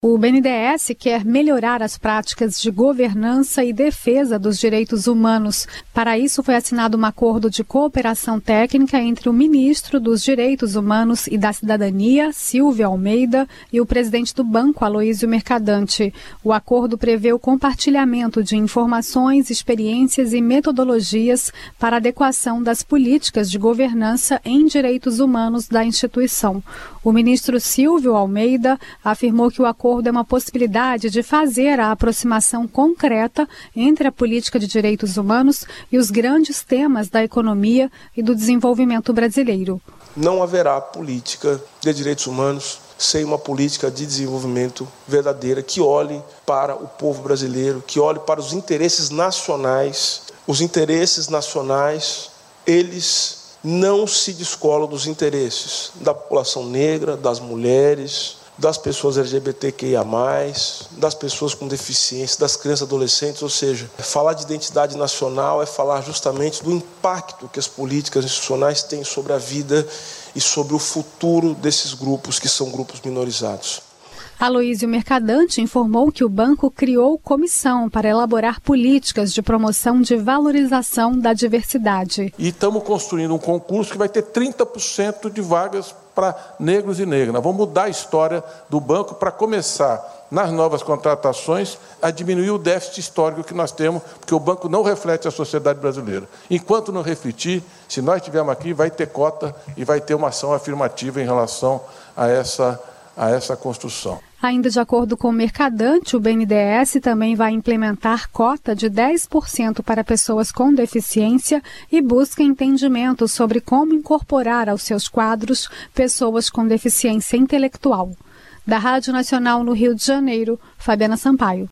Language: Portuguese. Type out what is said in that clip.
O BNDES quer melhorar as práticas de governança e defesa dos direitos humanos. Para isso, foi assinado um acordo de cooperação técnica entre o ministro dos Direitos Humanos e da Cidadania, Silvio Almeida, e o presidente do banco, Aloísio Mercadante. O acordo prevê o compartilhamento de informações, experiências e metodologias para adequação das políticas de governança em direitos humanos da instituição. O ministro Silvio Almeida afirmou que o acordo é uma possibilidade de fazer a aproximação concreta entre a política de direitos humanos e os grandes temas da economia e do desenvolvimento brasileiro. Não haverá política de direitos humanos sem uma política de desenvolvimento verdadeira que olhe para o povo brasileiro, que olhe para os interesses nacionais. Os interesses nacionais, eles não se descolam dos interesses da população negra, das mulheres, das pessoas LGBTQIA+, das pessoas com deficiência, das crianças e adolescentes, ou seja, falar de identidade nacional é falar justamente do impacto que as políticas institucionais têm sobre a vida e sobre o futuro desses grupos que são grupos minorizados. Aloísio Mercadante informou que o banco criou comissão para elaborar políticas de promoção de valorização da diversidade. E estamos construindo um concurso que vai ter 30% de vagas para negros e negras. Nós vamos mudar a história do banco para começar, nas novas contratações, a diminuir o déficit histórico que nós temos, porque o banco não reflete a sociedade brasileira. Enquanto não refletir, se nós estivermos aqui, vai ter cota e vai ter uma ação afirmativa em relação a essa construção. Ainda de acordo com o Mercadante, o BNDES também vai implementar cota de 10% para pessoas com deficiência e busca entendimento sobre como incorporar aos seus quadros pessoas com deficiência intelectual. Da Rádio Nacional no Rio de Janeiro, Fabiana Sampaio.